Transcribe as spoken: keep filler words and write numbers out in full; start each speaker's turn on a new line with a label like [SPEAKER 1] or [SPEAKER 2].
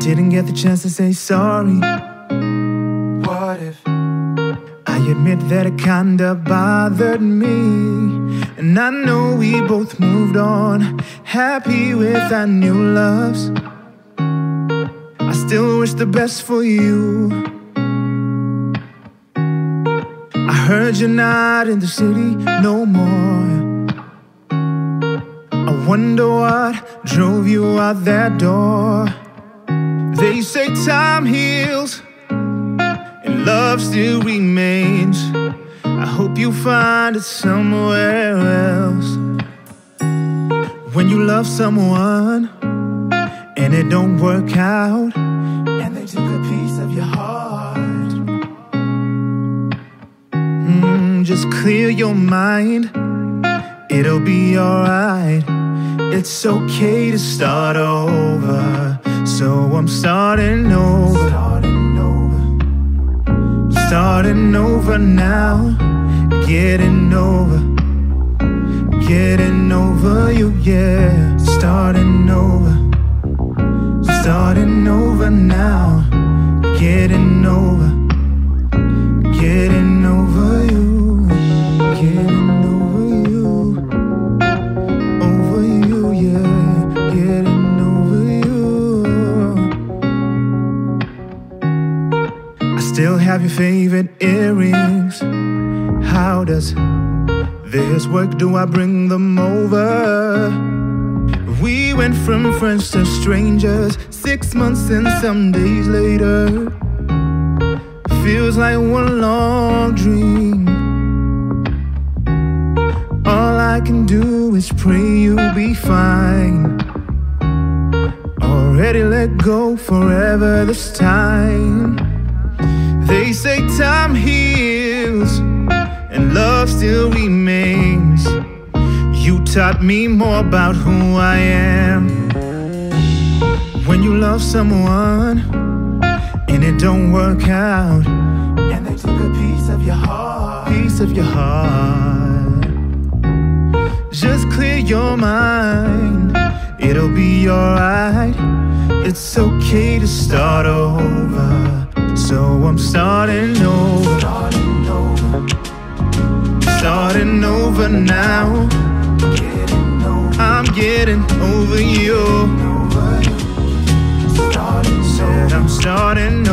[SPEAKER 1] didn't get the chance to say sorry.
[SPEAKER 2] What if
[SPEAKER 1] I admit that it kinda bothered me, and I know we both moved on, happy with our new loves. I still wish the best for you. I heard you're not in the city no more. I wonder what drove you out that door. They say time heals and love still remains. I hope you find it somewhere else. When you love someone and it don't work out, and they took a piece of your heart, mm, just clear your mind, it'll be alright. It's okay to start over, so I'm starting over. Starting over now, getting over, getting over you, yeah. Starting over, starting over now, getting over, getting over you, getting over you, over you, yeah, getting over you. I still have your favorite earrings. How does this work? Do I bring them over? We went from friends to strangers, six months and some days later. Feels like one long dream. All I can do is pray you'll be fine. Already let go forever this time. They say time heals and love still remains. You taught me more about who I am. When you love someone and it don't work out, and they took a piece of your heart, piece of your heart, just clear your mind, it'll be alright. It's okay to start over, so I'm starting over. Starting over now, I'm getting over you. Said I'm starting